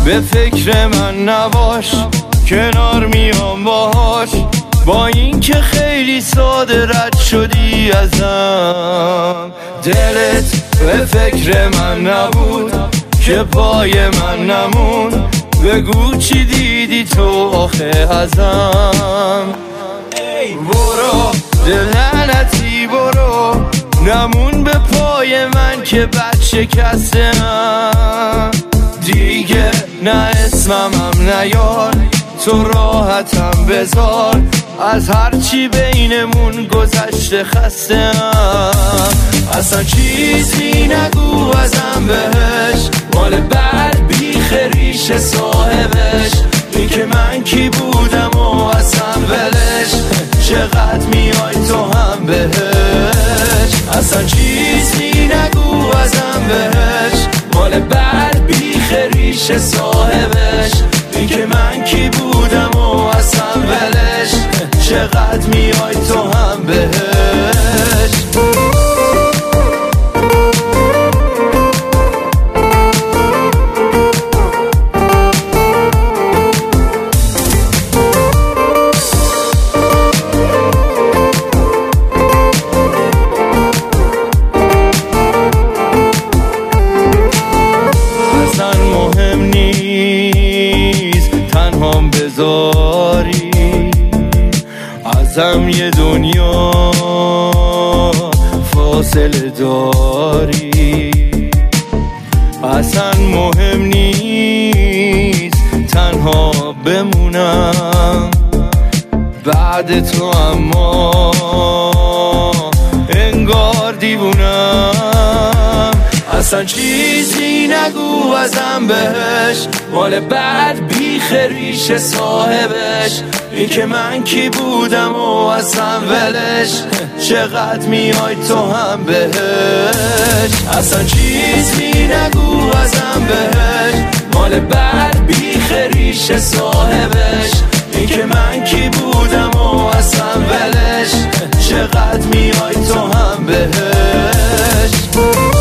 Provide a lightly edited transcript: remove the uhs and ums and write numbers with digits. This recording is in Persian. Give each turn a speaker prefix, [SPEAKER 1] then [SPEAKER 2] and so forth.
[SPEAKER 1] به فکر من نباش، کنار میام باهاش، با این که خیلی ساده رد شدی ازم. دلت به فکر من نبود که پای من نمون، بگو چی دیدی تو آخه ازم. برو دلنتی برو، نمون به پای من که بد شکستم. دیگه نه اسمم هم نیار، تو راحتم بذار، از هرچی بینمون گذشته خستم. اصلا چیزی نگو ازم بهش، مال بعد بیخ ریش صاحبش. این که من کی بودم و اصلا ولش، چقدر میای تو هم بهش. اصلا چیزی نگو ازم بهش، مال بعد بیخ ریش صاحبش. این که من کی بودم و اصلا ولش، چقدر میای تو هم بهش. اصلا مهم نیست تنهام بذاری، ازم یه دنیا فاصله داری. اصلا مهم نیست تنها بمونم بعد تو، اما انگار دیوونم. اصلا چیزی نگو ازم بهش، مال بعد بیخ ریش صاحبش. این که من کی بودم و اصلا ولش، چقدر میای تو هم بهش. اصلا چیزی نگو ازم بهش، مال بعد بیخ ریش صاحبش. این که من کی بودم و اصلا ولش، چقدر میای تو هم بهش.